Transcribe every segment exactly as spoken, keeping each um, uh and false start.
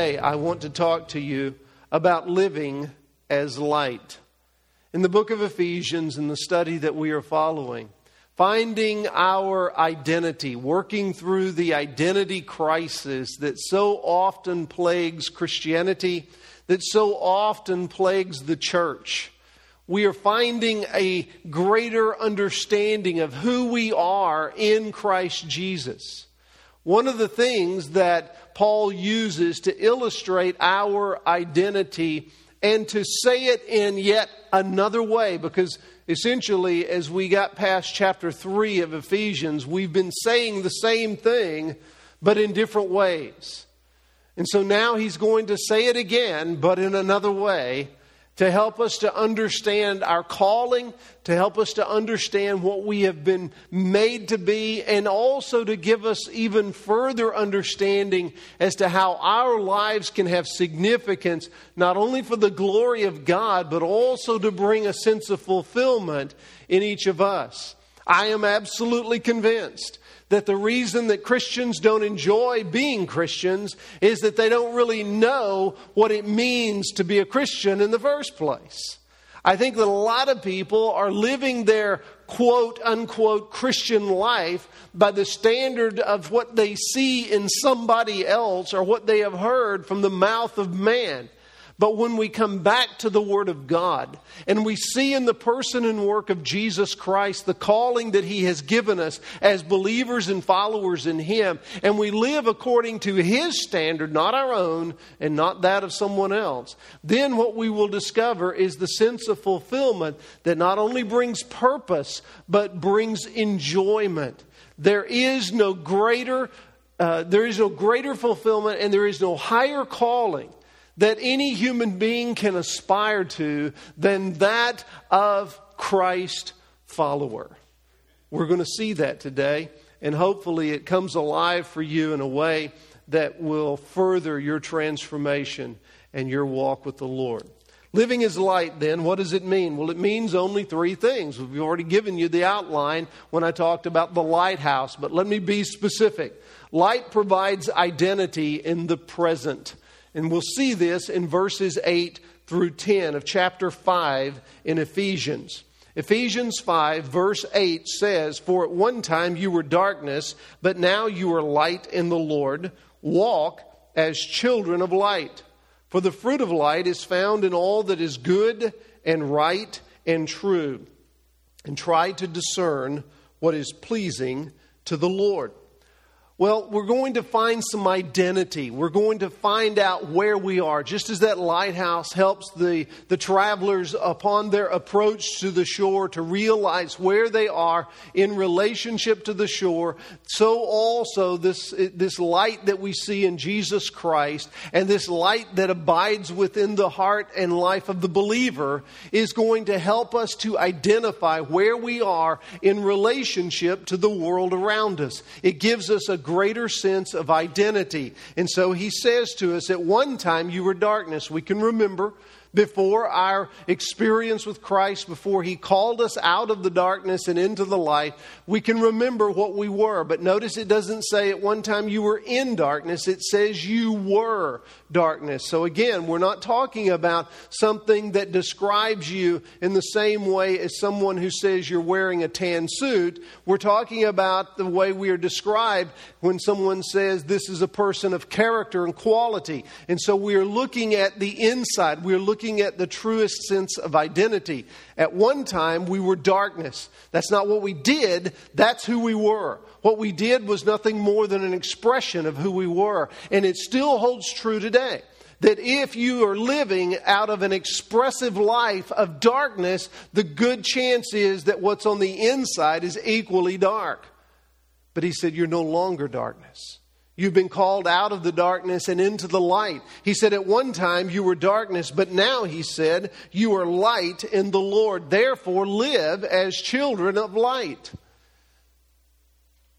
Today, I want to talk to you about living as light. In the book of Ephesians, in the study that we are following, finding our identity, working through the identity crisis that so often plagues Christianity, that so often plagues the church. We are finding a greater understanding of who we are in Christ Jesus. One of the things that Paul uses to illustrate our identity and to say it in yet another way, because essentially as we got past chapter three of Ephesians, we've been saying the same thing, but in different ways. And so now he's going to say it again, but in another way, to help us to understand our calling, to help us to understand what we have been made to be, and also to give us even further understanding as to how our lives can have significance, not only for the glory of God, but also to bring a sense of fulfillment in each of us. I am absolutely convinced that the reason that Christians don't enjoy being Christians is that they don't really know what it means to be a Christian in the first place. I think that a lot of people are living their quote unquote Christian life by the standard of what they see in somebody else or what they have heard from the mouth of man. But when we come back to the Word of God and we see in the person and work of Jesus Christ the calling that He has given us as believers and followers in Him, and we live according to His standard, not our own and not that of someone else, then what we will discover is the sense of fulfillment that not only brings purpose but brings enjoyment. There is no greater, uh, there is no greater fulfillment, and there is no higher calling that any human being can aspire to than that of Christ follower. We're going to see that today, and hopefully it comes alive for you in a way that will further your transformation and your walk with the Lord. Living as light, then, what does it mean? Well, it means only three things. We've already given you the outline when I talked about the lighthouse, but let me be specific. Light provides identity in the present. And we'll see this in verses eight through ten of chapter five in Ephesians. Ephesians five verse eight says, "For at one time you were darkness, but now you are light in the Lord. Walk as children of light. For the fruit of light is found in all that is good and right and true. And try to discern what is pleasing to the Lord." Well, we're going to find some identity. We're going to find out where we are. Just as that lighthouse helps the, the travelers upon their approach to the shore to realize where they are in relationship to the shore, so also this, this light that we see in Jesus Christ and this light that abides within the heart and life of the believer is going to help us to identify where we are in relationship to the world around us. It gives us a greater sense of identity. And so he says to us, at one time you were darkness. We can remember before our experience with Christ, before He called us out of the darkness and into the light, we can remember what we were. But notice it doesn't say at one time you were in darkness. It says you were darkness. So again, we're not talking about something that describes you in the same way as someone who says you're wearing a tan suit. We're talking about the way we are described when someone says this is a person of character and quality. And so we are looking at the inside. We are looking at the truest sense of identity. At one time, we were darkness. That's not what we did. That's who we were. What we did was nothing more than an expression of who we were. And it still holds true today. That if you are living out of an expressive life of darkness, the good chance is that what's on the inside is equally dark. But he said, you're no longer darkness. You've been called out of the darkness and into the light. He said, at one time you were darkness, but now, he said, you are light in the Lord. Therefore, live as children of light.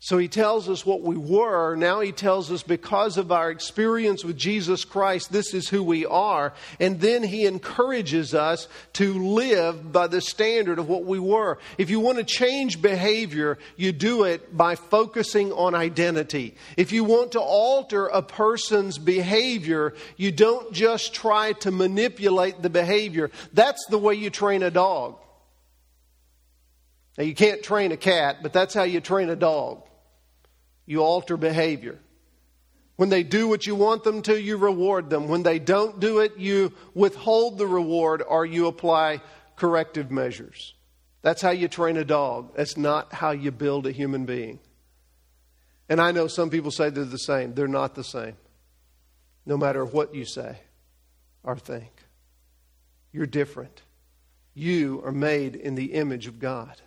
So he tells us what we were. Now he tells us because of our experience with Jesus Christ, this is who we are. And then he encourages us to live by the standard of what we were. If you want to change behavior, you do it by focusing on identity. If you want to alter a person's behavior, you don't just try to manipulate the behavior. That's the way you train a dog. Now, you can't train a cat, but that's how you train a dog. You alter behavior. When they do what you want them to, you reward them. When they don't do it, you withhold the reward or you apply corrective measures. That's how you train a dog. That's not how you build a human being. And I know some people say they're the same. They're not the same. No matter what you say or think. You're different. You are made in the image of God.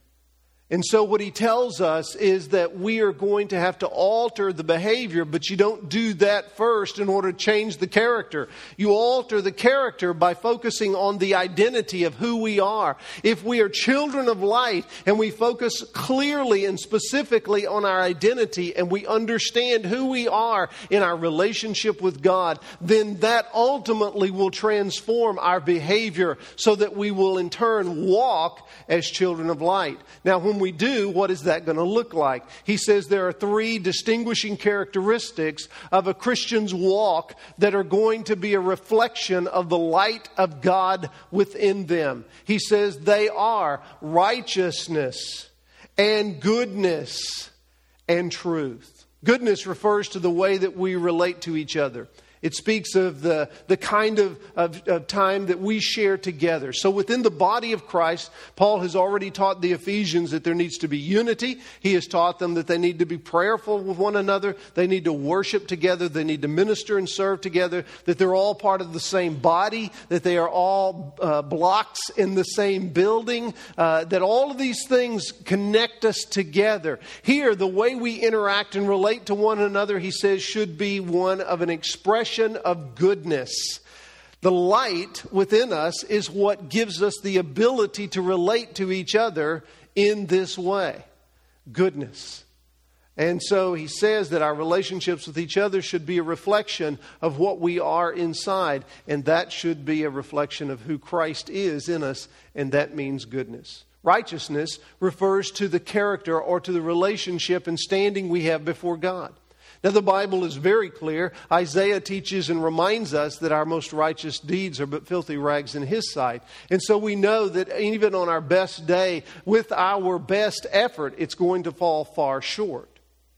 And so what he tells us is that we are going to have to alter the behavior, but you don't do that first in order to change the character. You alter the character by focusing on the identity of who we are. If we are children of light and we focus clearly and specifically on our identity and we understand who we are in our relationship with God, then that ultimately will transform our behavior so that we will in turn walk as children of light. Now, when we do, what is that going to look like? He says there are three distinguishing characteristics of a Christian's walk that are going to be a reflection of the light of God within them. He says they are righteousness and goodness and truth. Goodness refers to the way that we relate to each other. It speaks of the, the kind of, of, of time that we share together. So within the body of Christ, Paul has already taught the Ephesians that there needs to be unity. He has taught them that they need to be prayerful with one another. They need to worship together. They need to minister and serve together. That they're all part of the same body. That they are all uh, blocks in the same building. Uh, that all of these things connect us together. Here, the way we interact and relate to one another, he says, should be one of an expression of goodness. The light within us is what gives us the ability to relate to each other in this way. Goodness. And so he says that our relationships with each other should be a reflection of what we are inside. And that should be a reflection of who Christ is in us. And that means goodness. Righteousness refers to the character or to the relationship and standing we have before God. Now, the Bible is very clear. Isaiah teaches and reminds us that our most righteous deeds are but filthy rags in His sight. And so we know that even on our best day, with our best effort, it's going to fall far short.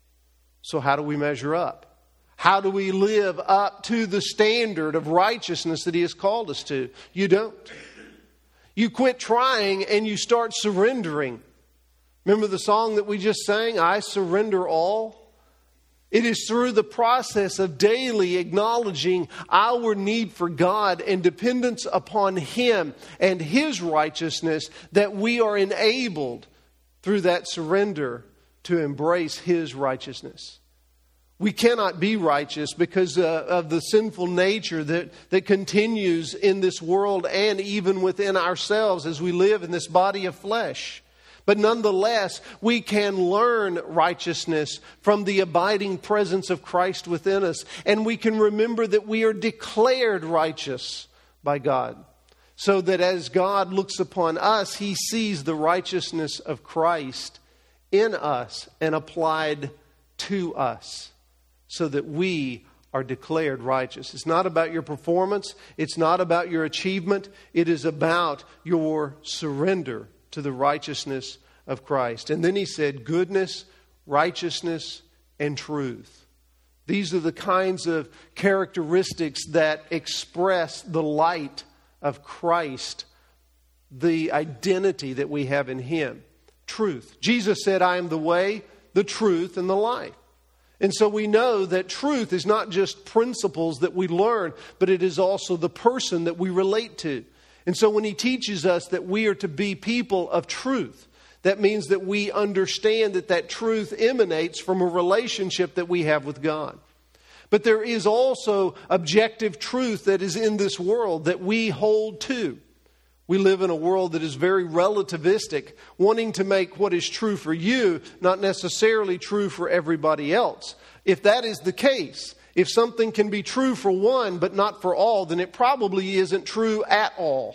So how do we measure up? How do we live up to the standard of righteousness that He has called us to? You don't. You quit trying and you start surrendering. Remember the song that we just sang, I Surrender All? It is through the process of daily acknowledging our need for God and dependence upon Him and His righteousness that we are enabled through that surrender to embrace His righteousness. We cannot be righteous because uh, of the sinful nature that, that continues in this world and even within ourselves as we live in this body of flesh. But nonetheless, we can learn righteousness from the abiding presence of Christ within us. And we can remember that we are declared righteous by God. So that as God looks upon us, He sees the righteousness of Christ in us and applied to us. So that we are declared righteous. It's not about your performance. It's not about your achievement. It is about your surrender to the righteousness of Christ. And then he said goodness, righteousness, and truth. These are the kinds of characteristics that express the light of Christ, the identity that we have in Him. Truth. Jesus said, I am the way, the truth, and the life. And so we know that truth is not just principles that we learn, but it is also the person that we relate to. And so when he teaches us that we are to be people of truth, that means that we understand that that truth emanates from a relationship that we have with God. But there is also objective truth that is in this world that we hold to. We live in a world that is very relativistic, wanting to make what is true for you not necessarily true for everybody else. If that is the case, if something can be true for one but not for all, then it probably isn't true at all.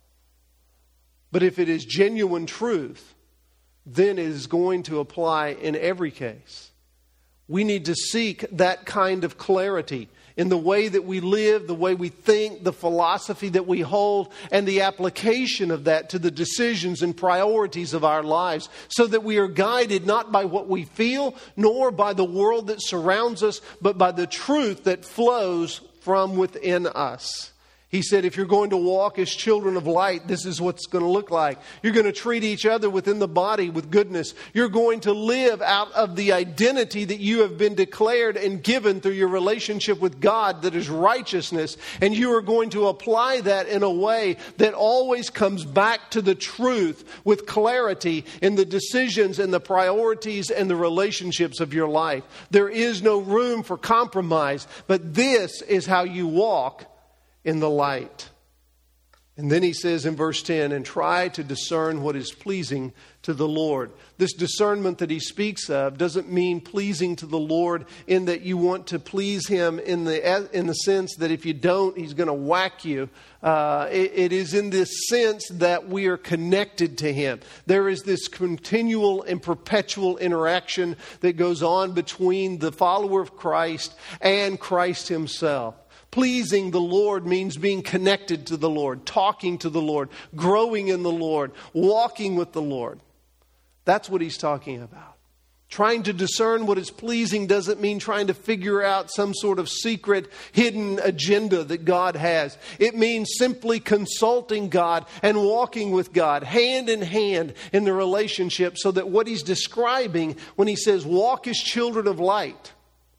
But if it is genuine truth, then it is going to apply in every case. We need to seek that kind of clarity in the way that we live, the way we think, the philosophy that we hold, and the application of that to the decisions and priorities of our lives, so that we are guided not by what we feel, nor by the world that surrounds us, but by the truth that flows from within us. He said, if you're going to walk as children of light, this is what's going to look like. You're going to treat each other within the body with goodness. You're going to live out of the identity that you have been declared and given through your relationship with God, that is righteousness. And you are going to apply that in a way that always comes back to the truth with clarity in the decisions and the priorities and the relationships of your life. There is no room for compromise, but this is how you walk in the light. And then he says in verse ten, and try to discern what is pleasing to the Lord. This discernment that he speaks of doesn't mean pleasing to the Lord in that you want to please him in the in the sense that if you don't, he's going to whack you. Uh, it, it is in this sense that we are connected to him. There is this continual and perpetual interaction that goes on between the follower of Christ and Christ himself. Pleasing the Lord means being connected to the Lord, talking to the Lord, growing in the Lord, walking with the Lord. That's what he's talking about. Trying to discern what is pleasing doesn't mean trying to figure out some sort of secret, hidden agenda that God has. It means simply consulting God and walking with God hand in hand in the relationship, so that what he's describing when he says walk as children of light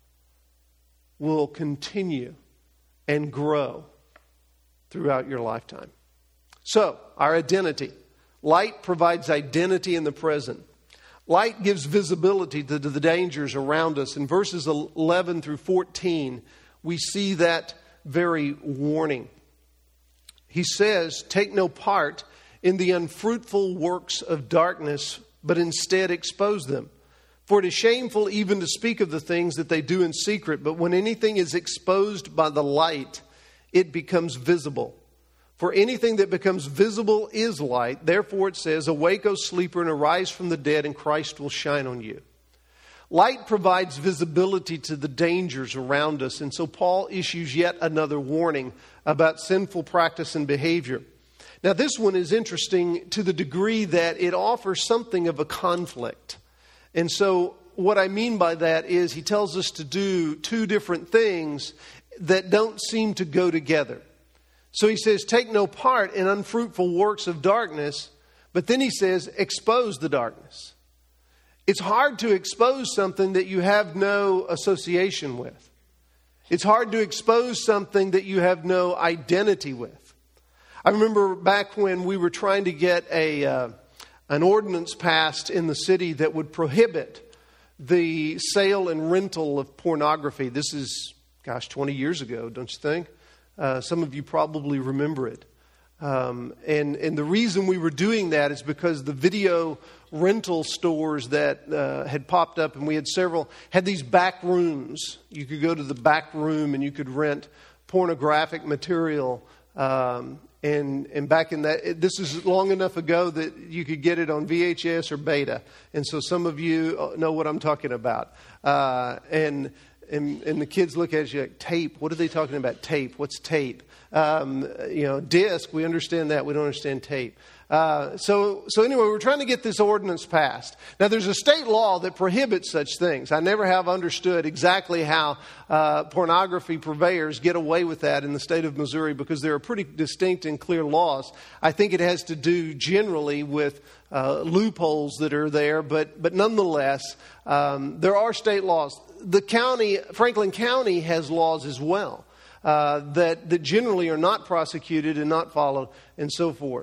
will continue and grow throughout your lifetime. So, our identity. Light provides identity in the present. Light gives visibility to the dangers around us. In verses eleven through fourteen, we see that very warning. He says, take no part in the unfruitful works of darkness, but instead expose them. For it is shameful even to speak of the things that they do in secret, but when anything is exposed by the light, it becomes visible. For anything that becomes visible is light. Therefore it says, awake, O sleeper, and arise from the dead, and Christ will shine on you. Light provides visibility to the dangers around us, and so Paul issues yet another warning about sinful practice and behavior. Now this one is interesting to the degree that it offers something of a conflict. And so what I mean by that is he tells us to do two different things that don't seem to go together. So he says, take no part in unfruitful works of darkness, but then he says, expose the darkness. It's hard to expose something that you have no association with. It's hard to expose something that you have no identity with. I remember back when we were trying to get a... Uh, an ordinance passed in the city that would prohibit the sale and rental of pornography. This is, gosh, twenty years ago, don't you think? Uh, some of you probably remember it. Um, and, and the reason we were doing that is because the video rental stores that uh, had popped up, and we had several, had these back rooms. You could go to the back room and you could rent pornographic material. Um, And and back in that, this is long enough ago that you could get it on V H S or beta. And so some of you know what I'm talking about. Uh, and, and and the kids look at you like, tape? What are they talking about? Tape? What's tape? Um, you know, disc, we understand that. We don't understand tape. Uh, so, so anyway, we're trying to get this ordinance passed. Now, there's a state law that prohibits such things. I never have understood exactly how uh, pornography purveyors get away with that in the state of Missouri, because there are pretty distinct and clear laws. I think it has to do generally with uh, loopholes that are there, but but nonetheless, um, there are state laws. The county, Franklin County, has laws as well uh, that that generally are not prosecuted and not followed, and so forth.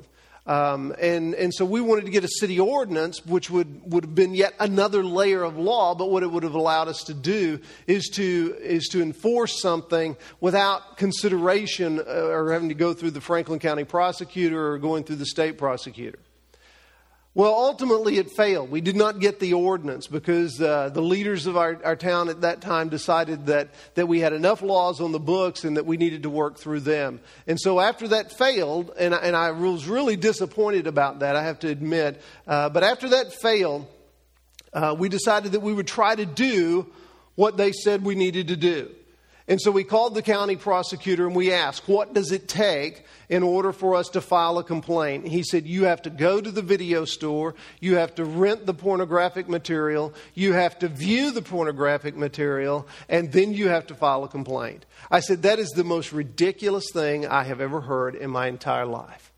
Um, and, and so we wanted to get a city ordinance, which would, would have been yet another layer of law. But what it would have allowed us to do is to, is to enforce something without consideration uh, or having to go through the Franklin County prosecutor or going through the state prosecutor. Well, ultimately it failed. We did not get the ordinance because uh, the leaders of our, our town at that time decided that, that we had enough laws on the books and that we needed to work through them. And so after that failed, and, and I was really disappointed about that, I have to admit, uh, but after that failed, uh, we decided that we would try to do what they said we needed to do. And so we called the county prosecutor and we asked, what does it take in order for us to file a complaint? And he said, you have to go to the video store, you have to rent the pornographic material, you have to view the pornographic material, and then you have to file a complaint. I said, that is the most ridiculous thing I have ever heard in my entire life.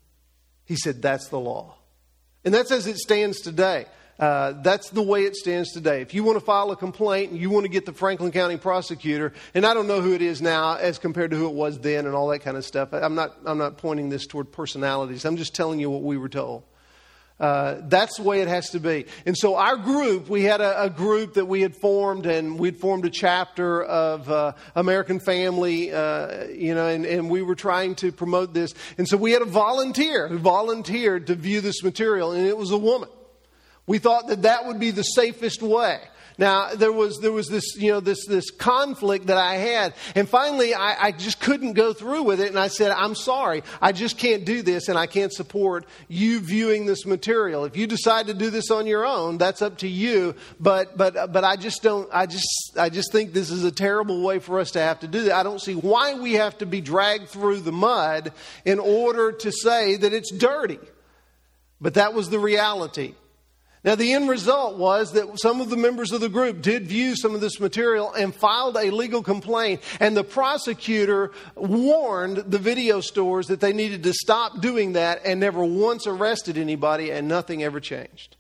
He said, that's the law. And that's as it stands today. Uh, that's the way it stands today. If you want to file a complaint and you want to get the Franklin County prosecutor, and I don't know who it is now as compared to who it was then and all that kind of stuff. I'm not, I'm not pointing this toward personalities. I'm just telling you what we were told. Uh, that's the way it has to be. And so our group, we had a, a group that we had formed, and we'd formed a chapter of uh, American Family, uh, you know, and, and we were trying to promote this. And so we had a volunteer who volunteered to view this material, and it was a woman. We thought that that would be the safest way. Now, there was there was this, you know, this this conflict that I had. And finally, I, I just couldn't go through with it. And I said, I'm sorry. I just can't do this, and I can't support you viewing this material. If you decide to do this on your own, that's up to you. But but but I just don't, I just, I just think this is a terrible way for us to have to do that. I don't see why we have to be dragged through the mud in order to say that it's dirty. But that was the reality. Now, the end result was that some of the members of the group did view some of this material and filed a legal complaint. And the prosecutor warned the video stores that they needed to stop doing that and never once arrested anybody, and nothing ever changed.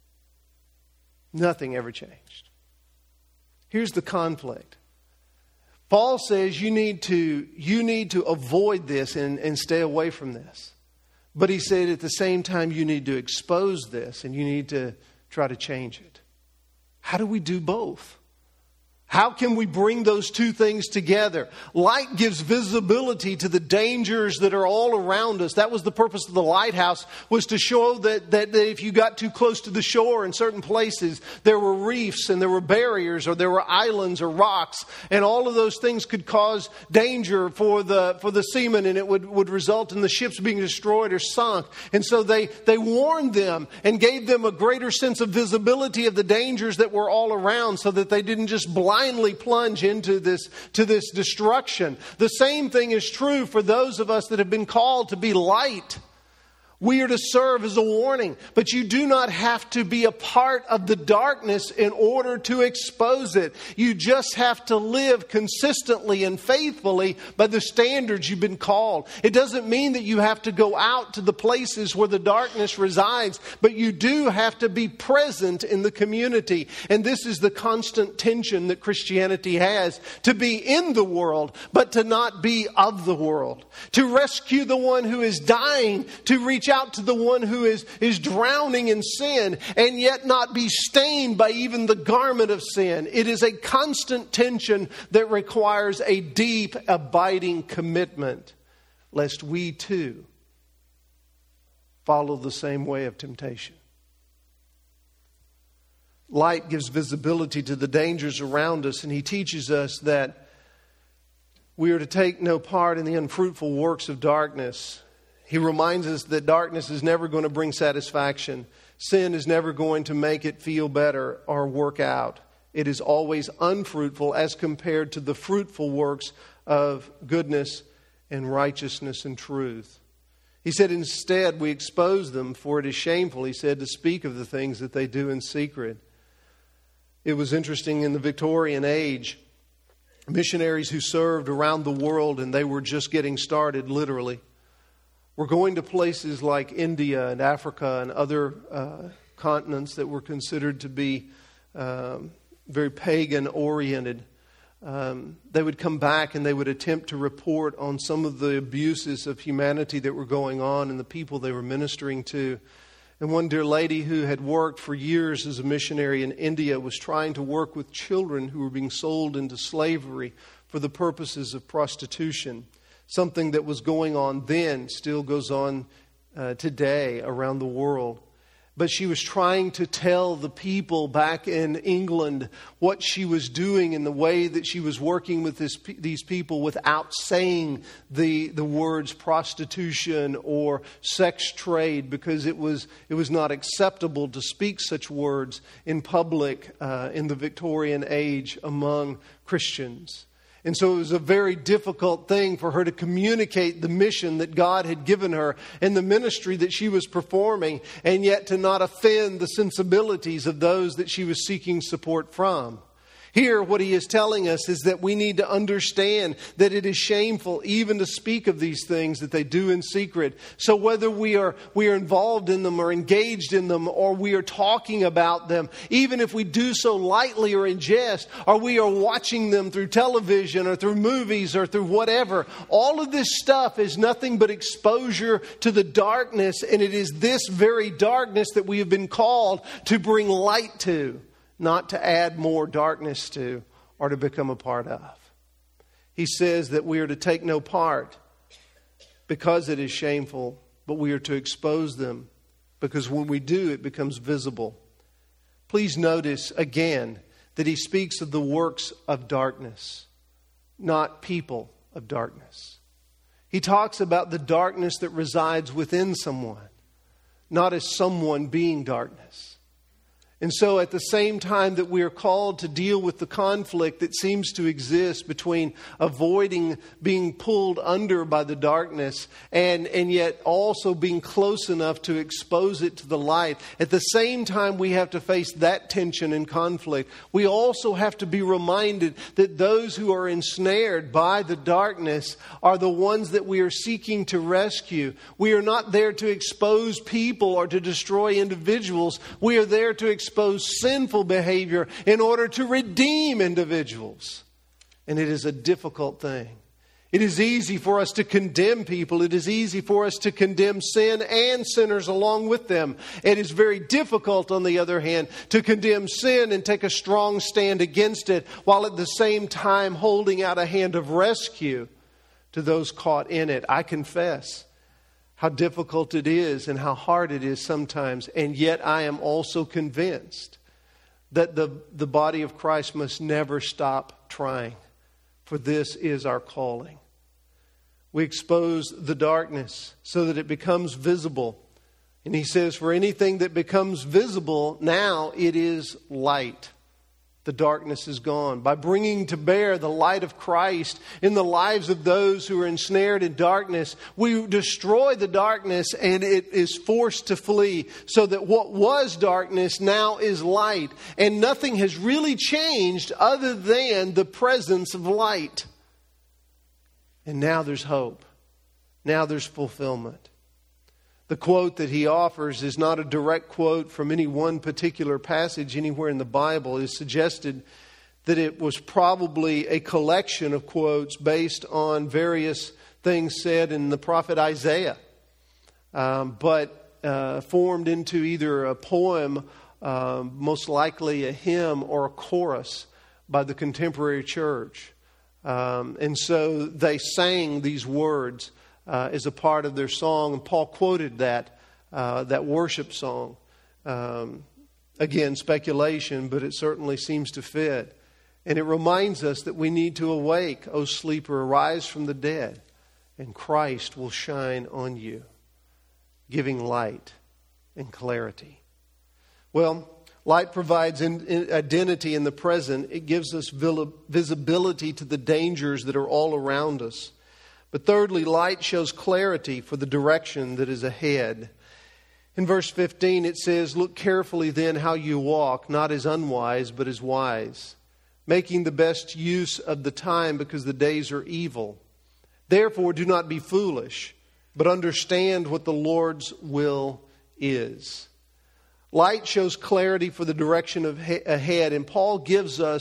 Nothing ever changed. Here's the conflict. Paul says you need to, you need to avoid this and, and stay away from this. But he said at the same time, you need to expose this and you need to try to change it. How do we do both? How can we bring those two things together? Light gives visibility to the dangers that are all around us. That was the purpose of the lighthouse, was to show that, that, that if you got too close to the shore in certain places, there were reefs and there were barriers or there were islands or rocks. And all of those things could cause danger for the, for the seamen, and it would, would result in the ships being destroyed or sunk. And so they, they warned them and gave them a greater sense of visibility of the dangers that were all around, so that they didn't just blind blindly plunge into this, to this destruction. The same thing is true for those of us that have been called to be light. We are to serve as a warning, but you do not have to be a part of the darkness in order to expose it. You just have to live consistently and faithfully by the standards you've been called. It doesn't mean that you have to go out to the places where the darkness resides, but you do have to be present in the community. And this is the constant tension that Christianity has, to be in the world, but to not be of the world. To rescue the one who is dying, to reach out to the one who is, is drowning in sin, and yet not be stained by even the garment of sin. It is a constant tension that requires a deep, abiding commitment, lest we too follow the same way of temptation. Light gives visibility to the dangers around us, and he teaches us that we are to take no part in the unfruitful works of darkness. He reminds us that darkness is never going to bring satisfaction. Sin is never going to make it feel better or work out. It is always unfruitful as compared to the fruitful works of goodness and righteousness and truth. He said, instead, we expose them, for it is shameful, he said, to speak of the things that they do in secret. It was interesting in the Victorian age, missionaries who served around the world, and they were just getting started, literally, we're going to places like India and Africa and other uh, continents that were considered to be um, very pagan-oriented. um, they would come back and they would attempt to report on some of the abuses of humanity that were going on and the people they were ministering to. And one dear lady who had worked for years as a missionary in India was trying to work with children who were being sold into slavery for the purposes of prostitution. Something that was going on then still goes on uh, today around the world. But she was trying to tell the people back in England what she was doing in the way that she was working with this, these people without saying the, the words prostitution or sex trade, because it was, it was not acceptable to speak such words in public uh, in the Victorian age among Christians. And so it was a very difficult thing for her to communicate the mission that God had given her and the ministry that she was performing, and yet to not offend the sensibilities of those that she was seeking support from. Here, what he is telling us is that we need to understand that it is shameful even to speak of these things that they do in secret. So whether we are we are involved in them or engaged in them, or we are talking about them, even if we do so lightly or in jest, or we are watching them through television or through movies or through whatever, all of this stuff is nothing but exposure to the darkness, and it is this very darkness that we have been called to bring light to. Not to add more darkness to or to become a part of. He says that we are to take no part because it is shameful, but we are to expose them because when we do, it becomes visible. Please notice again that he speaks of the works of darkness, not people of darkness. He talks about the darkness that resides within someone, not as someone being darkness. And so at the same time that we are called to deal with the conflict that seems to exist between avoiding being pulled under by the darkness and, and yet also being close enough to expose it to the light, at the same time we have to face that tension and conflict. We also have to be reminded that those who are ensnared by the darkness are the ones that we are seeking to rescue. We are not there to expose people or to destroy individuals. We are there to expose expose sinful behavior in order to redeem individuals. And it is a difficult thing. It is easy for us to condemn people. It is easy for us to condemn sin and sinners along with them. It is very difficult, on the other hand, to condemn sin and take a strong stand against it, while at the same time holding out a hand of rescue to those caught in it. I confess how difficult it is and how hard it is sometimes. And yet I am also convinced that the, the body of Christ must never stop trying. For this is our calling. We expose the darkness so that it becomes visible. And he says, for anything that becomes visible, now it is light. The darkness is gone. By bringing to bear the light of Christ in the lives of those who are ensnared in darkness, we destroy the darkness and it is forced to flee, so that what was darkness now is light. And nothing has really changed other than the presence of light. And now there's hope. Now there's fulfillment. The quote that he offers is not a direct quote from any one particular passage anywhere in the Bible. It is suggested that it was probably a collection of quotes based on various things said in the prophet Isaiah, um, but uh, formed into either a poem, uh, most likely a hymn, or a chorus by the contemporary church. Um, and so they sang these words Uh, is a part of their song. And Paul quoted that, uh, that worship song. Um, again, speculation, but it certainly seems to fit. And it reminds us that we need to awake, O sleeper, arise from the dead, and Christ will shine on you, giving light and clarity. Well, light provides in, in identity in the present. It gives us visibility to the dangers that are all around us. But thirdly, light shows clarity for the direction that is ahead. In verse fifteen it says, look carefully then how you walk, not as unwise, but as wise, making the best use of the time, because the days are evil. Therefore do not be foolish, but understand what the Lord's will is. Light shows clarity for the direction of ahead, and Paul gives us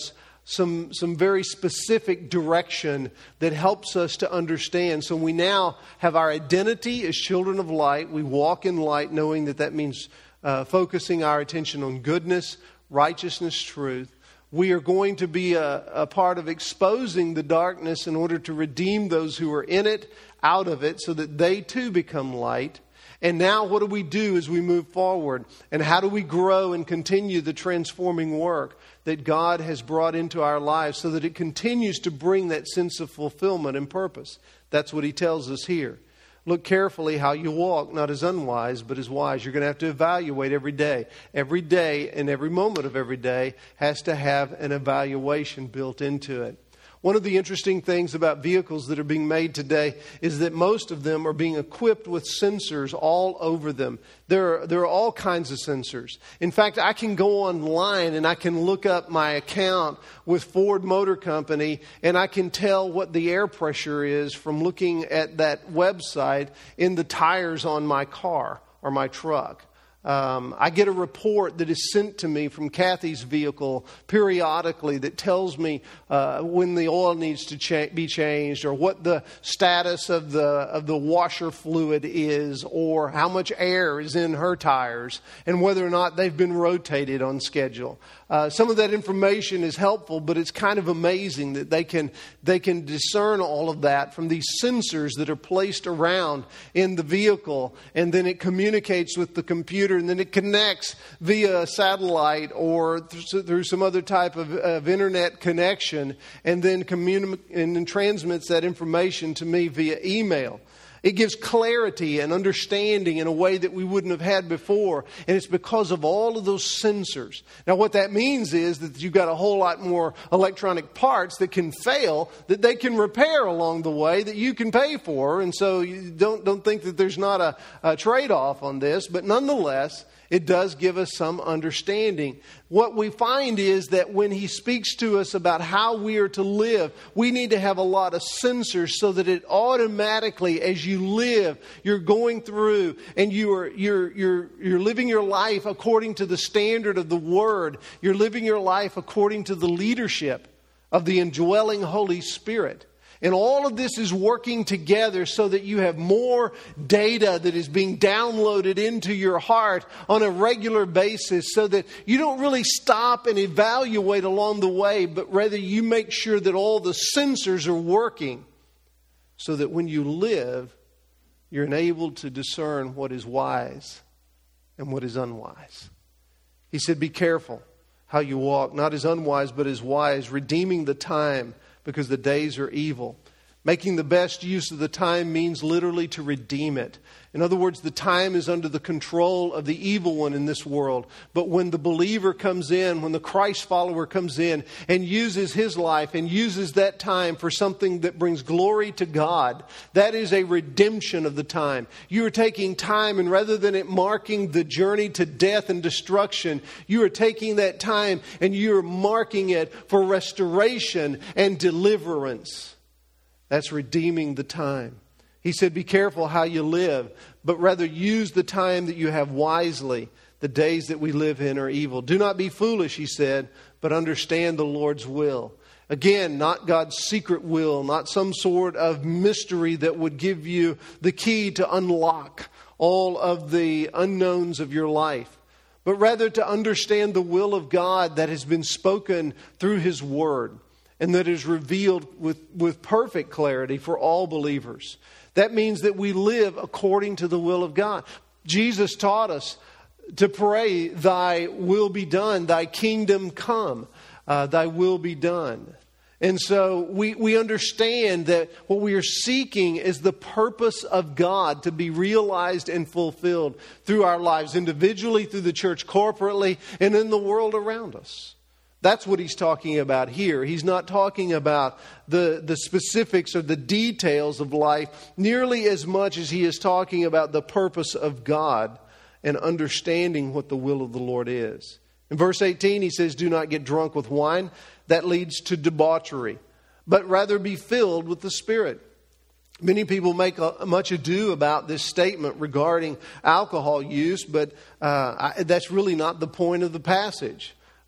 some, some very specific direction that helps us to understand. So we now have our identity as children of light. We walk in light, knowing that that means uh, focusing our attention on goodness, righteousness, truth. We are going to be a, a part of exposing the darkness in order to redeem those who are in it out of it so that they too become light. And now what do we do as we move forward? And how do we grow and continue the transforming work that God has brought into our lives so that it continues to bring that sense of fulfillment and purpose? That's what he tells us here. Look carefully how you walk, not as unwise, but as wise. You're going to have to evaluate every day. Every day and every moment of every day has to have an evaluation built into it. One of the interesting things about vehicles that are being made today is that most of them are being equipped with sensors all over them. There are, there are all kinds of sensors. In fact, I can go online and I can look up my account with Ford Motor Company and I can tell what the air pressure is from looking at that website in the tires on my car or my truck. Um, I get a report that is sent to me from Kathy's vehicle periodically that tells me uh, when the oil needs to cha- be changed, or what the status of the of the washer fluid is, or how much air is in her tires, and whether or not they've been rotated on schedule. Uh, some of that information is helpful, but it's kind of amazing that they can they can discern all of that from these sensors that are placed around in the vehicle, and then it communicates with the computer. And then it connects via satellite or th- through some other type of, of internet connection, and then communi- and then transmits that information to me via email. It gives clarity and understanding in a way that we wouldn't have had before. And it's because of all of those sensors. Now, what that means is that you've got a whole lot more electronic parts that can fail, that they can repair along the way, that you can pay for. And so you don't, don't think that there's not a, a trade-off on this. But nonetheless, it does give us some understanding. What we find is that when he speaks to us about how we are to live, we need to have a lot of sensors so that it automatically, as you live, you're going through and you are you're you're you're living your life according to the standard of the Word. You're living your life according to the leadership of the indwelling Holy Spirit. And all of this is working together so that you have more data that is being downloaded into your heart on a regular basis, so that you don't really stop and evaluate along the way, but rather you make sure that all the sensors are working so that when you live, you're enabled to discern what is wise and what is unwise. He said, be careful how you walk, not as unwise, but as wise, redeeming the time, because the days are evil. Making the best use of the time means literally to redeem it. In other words, the time is under the control of the evil one in this world. But when the believer comes in, when the Christ follower comes in and uses his life and uses that time for something that brings glory to God, that is a redemption of the time. You are taking time, and rather than it marking the journey to death and destruction, you are taking that time and you are marking it for restoration and deliverance. That's redeeming the time. He said, be careful how you live, but rather use the time that you have wisely. The days that we live in are evil. Do not be foolish, he said, but understand the Lord's will. Again, not God's secret will, not some sort of mystery that would give you the key to unlock all of the unknowns of your life, but rather to understand the will of God that has been spoken through His Word, and that is revealed with, with perfect clarity for all believers. That means that we live according to the will of God. Jesus taught us to pray, thy will be done, thy kingdom come, uh, thy will be done. And so we, we understand that what we are seeking is the purpose of God to be realized and fulfilled through our lives, individually, through the church corporately, and in the world around us. That's what he's talking about here. He's not talking about the, the specifics or the details of life nearly as much as he is talking about the purpose of God and understanding what the will of the Lord is. In verse eighteen, he says, do not get drunk with wine. That leads to debauchery, but rather be filled with the Spirit. Many people make a, much ado about this statement regarding alcohol use, but uh, I, that's really not the point of the passage.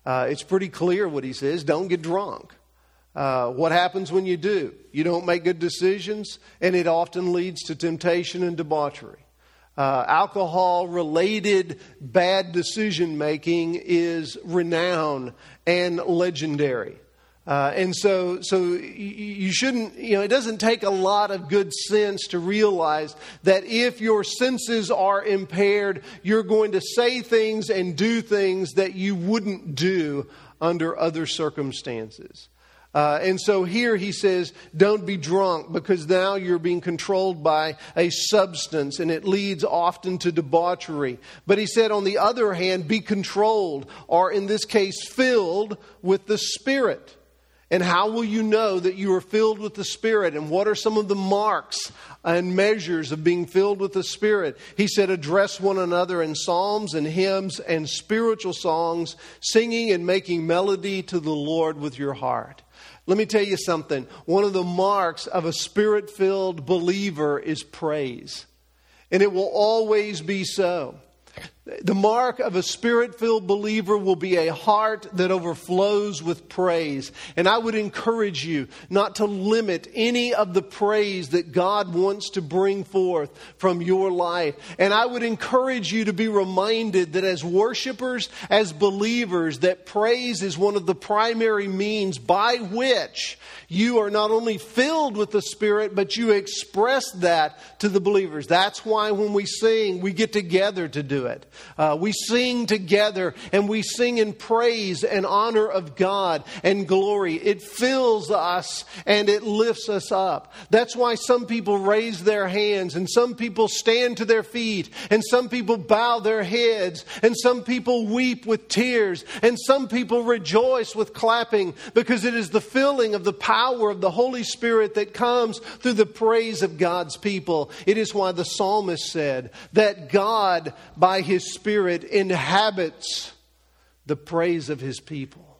Uh, it's pretty clear what he says. Don't get drunk. Uh, what happens when you do? You don't make good decisions, and it often leads to temptation and debauchery. Uh, alcohol-related bad decision-making is renowned and legendary. Uh, and so, so you shouldn't, you know, it doesn't take a lot of good sense to realize that if your senses are impaired, you're going to say things and do things that you wouldn't do under other circumstances. Uh, and so here he says, don't be drunk, because now you're being controlled by a substance, and it leads often to debauchery. But he said, on the other hand, be controlled, or in this case, filled with the Spirit. And how will you know that you are filled with the Spirit? And what are some of the marks and measures of being filled with the Spirit? He said, address one another in psalms and hymns and spiritual songs, singing and making melody to the Lord with your heart. Let me tell you something. One of the marks of a Spirit-filled believer is praise. And it will always be so. The mark of a Spirit-filled believer will be a heart that overflows with praise. And I would encourage you not to limit any of the praise that God wants to bring forth from your life. And I would encourage you to be reminded that as worshipers, as believers, that praise is one of the primary means by which you are not only filled with the Spirit, but you express that to the believers. That's why when we sing, we get together to do it. Uh, we sing together, and we sing in praise and honor of God and glory. It fills us and it lifts us up. That's why some people raise their hands, and some people stand to their feet, and some people bow their heads, and some people weep with tears, and some people rejoice with clapping, because it is the filling of the power of the Holy Spirit that comes through the praise of God's people. It is why the psalmist said that God, by His Spirit, inhabits the praise of His people.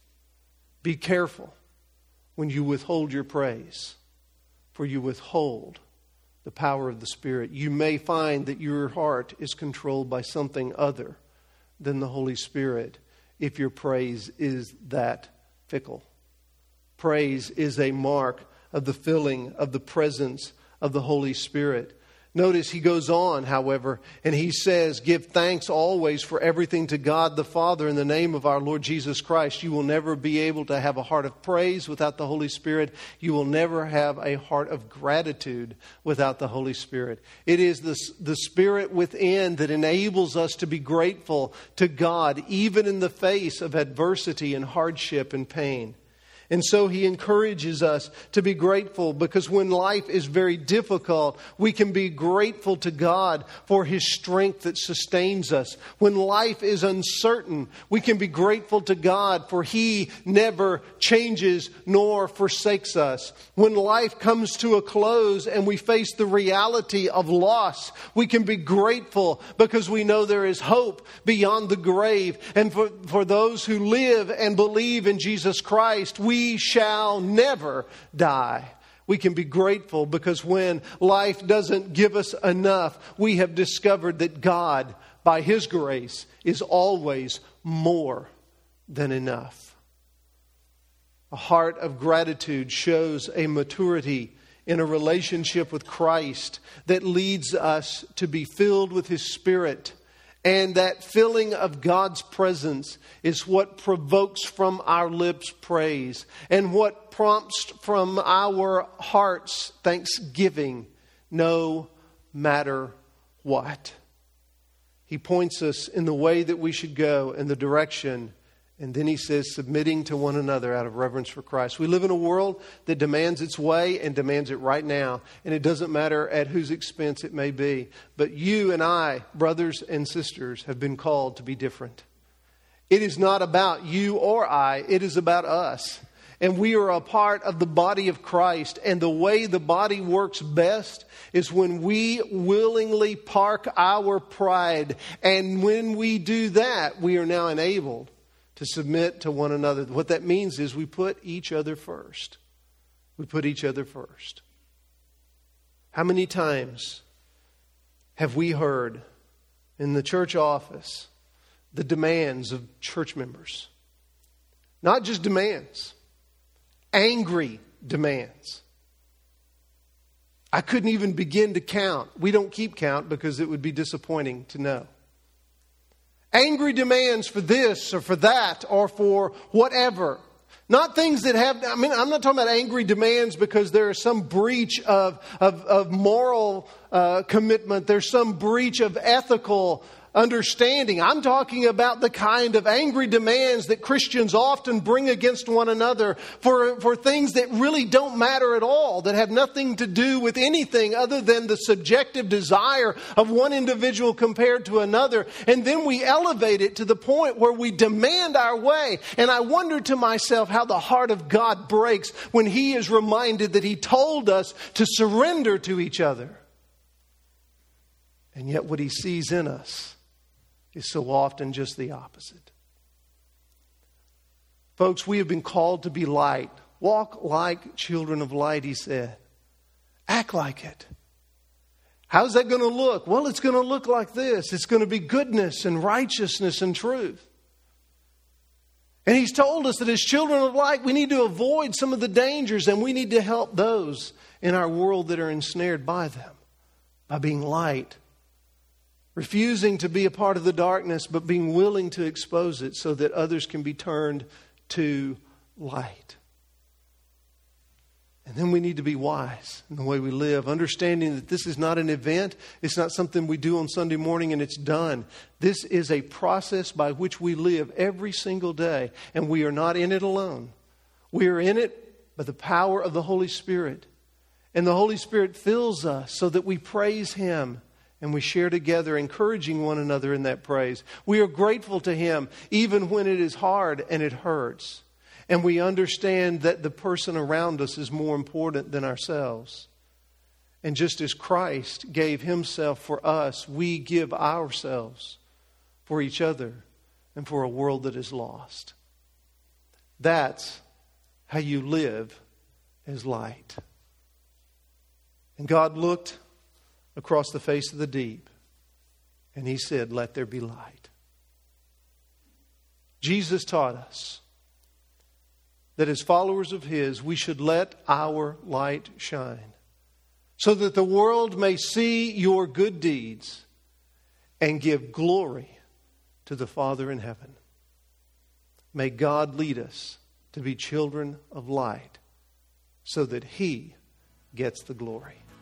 Be careful when you withhold your praise, for you withhold the power of the Spirit. You may find that your heart is controlled by something other than the Holy Spirit if your praise is that fickle. Praise is a mark of the filling of the presence of the Holy Spirit. Notice he goes on, however, and he says, give thanks always for everything to God the Father in the name of our Lord Jesus Christ. You will never be able to have a heart of praise without the Holy Spirit. You will never have a heart of gratitude without the Holy Spirit. It is the, the Spirit within that enables us to be grateful to God, even in the face of adversity and hardship and pain. And so he encourages us to be grateful, because when life is very difficult, we can be grateful to God for His strength that sustains us. When life is uncertain, we can be grateful to God for He never changes nor forsakes us. When life comes to a close and we face the reality of loss, we can be grateful because we know there is hope beyond the grave. And for, for those who live and believe in Jesus Christ, we We shall never die. We can be grateful because when life doesn't give us enough, we have discovered that God, by His grace, is always more than enough. A heart of gratitude shows a maturity in a relationship with Christ that leads us to be filled with His Spirit. And that filling of God's presence is what provokes from our lips praise, and what prompts from our hearts thanksgiving, no matter what. He points us in the way that we should go, in the direction. And then he says, submitting to one another out of reverence for Christ. We live in a world that demands its way and demands it right now. And it doesn't matter at whose expense it may be. But you and I, brothers and sisters, have been called to be different. It is not about you or I. It is about us. And we are a part of the body of Christ. And the way the body works best is when we willingly park our pride. And when we do that, we are now enabled to submit to one another. What that means is we put each other first. We put each other first. How many times have we heard in the church office the demands of church members? Not just demands. Angry demands. I couldn't even begin to count. We don't keep count because it would be disappointing to know. Angry demands for this or for that or for whatever. Not things that have, I mean, I'm not talking about angry demands because there is some breach of, of, of moral uh, commitment. There's some breach of ethical understanding. I'm talking about the kind of angry demands that Christians often bring against one another for, for things that really don't matter at all, that have nothing to do with anything other than the subjective desire of one individual compared to another. And then we elevate it to the point where we demand our way. And I wonder to myself how the heart of God breaks when He is reminded that He told us to surrender to each other. And yet what He sees in us is so often just the opposite. Folks, we have been called to be light. Walk like children of light, He said. Act like it. How's that going to look? Well, it's going to look like this. It's going to be goodness and righteousness and truth. And He's told us that as children of light, we need to avoid some of the dangers and we need to help those in our world that are ensnared by them by being light. Refusing to be a part of the darkness, but being willing to expose it so that others can be turned to light. And then we need to be wise in the way we live, understanding that this is not an event. It's not something we do on Sunday morning and it's done. This is a process by which we live every single day, and we are not in it alone. We are in it by the power of the Holy Spirit. And the Holy Spirit fills us so that we praise Him. And we share together, encouraging one another in that praise. We are grateful to Him even when it is hard and it hurts. And we understand that the person around us is more important than ourselves. And just as Christ gave Himself for us, we give ourselves for each other and for a world that is lost. That's how you live as light. And God looked across the face of the deep, and He said, "Let there be light." Jesus taught us that as followers of His, we should let our light shine so that the world may see your good deeds and give glory to the Father in heaven. May God lead us to be children of light so that He gets the glory.